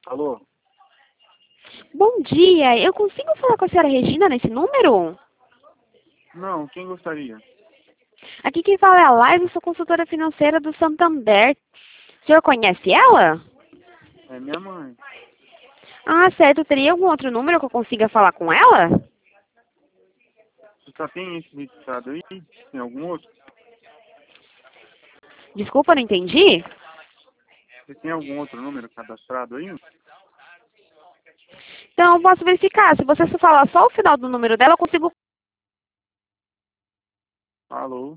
Alô? Bom dia, eu consigo falar com a senhora Regina nesse número? Não, quem gostaria? Aqui quem fala é a Laila, eu sou consultora financeira do Santander. O senhor conhece ela? É minha mãe. Ah, certo. Teria algum outro número que eu consiga falar com ela? Você só tem esse registrado aí? Tem algum outro? Desculpa, não entendi. Você tem algum outro número cadastrado aí? Então, eu posso verificar. Se você falar só o final do número dela, eu consigo... Alô?